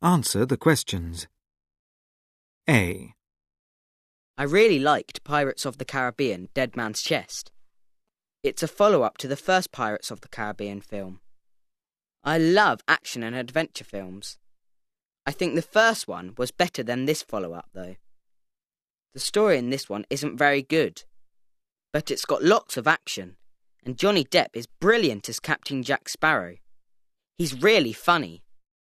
Answer the questions. A. I really liked Pirates of the Caribbean: Dead Man's Chest. It's a follow-up to the first Pirates of the Caribbean film. I love action and adventure films. I think the first one was better than this follow-up, though. The story in this one isn't very good, but it's got lots of action, and Johnny Depp is brilliant as Captain Jack Sparrow. He's really funny.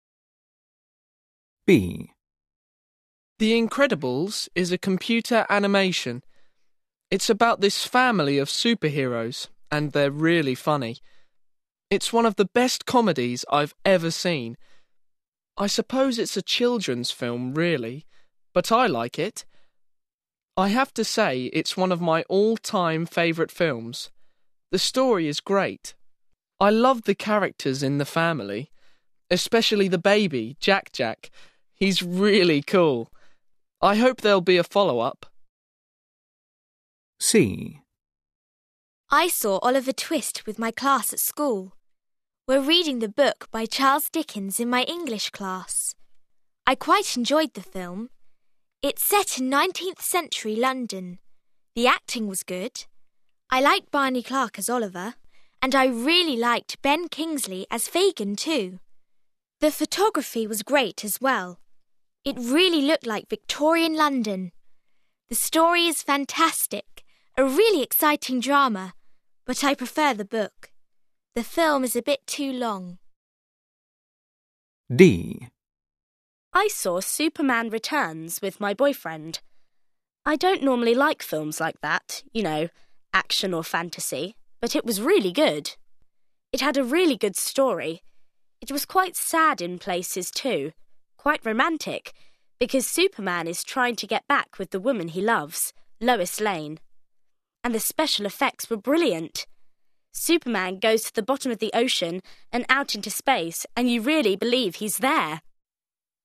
B. The Incredibles is a computer animation. It's about this family of superheroes, and they're really funny. It's one of the best comedies I've ever seen. I suppose it's a children's film, really, but I like it. I have to say it's one of my all-time favourite films. The story is great. I love the characters in the family, especially the baby, Jack Jack. He's really cool. I hope there'll be a follow-up. C. I saw Oliver Twist with my class at school. We're reading the book by Charles Dickens in my English class. I quite enjoyed the film. It's set in 19th century London. The acting was good. I liked Barney Clark as Oliver, and I really liked Ben Kingsley as Fagin too. The photography was great as well. It really looked like Victorian London. The story is fantastic, a really exciting drama, but I prefer the book. The film is a bit too long. D. I saw Superman Returns with my boyfriend. I don't normally like films like that, action or fantasy, but it was really good. It had a really good story. It was quite sad in places too, quite romantic, because Superman is trying to get back with the woman he loves, Lois Lane. And the special effects were brilliant. Superman goes to the bottom of the ocean and out into space, and you really believe he's there.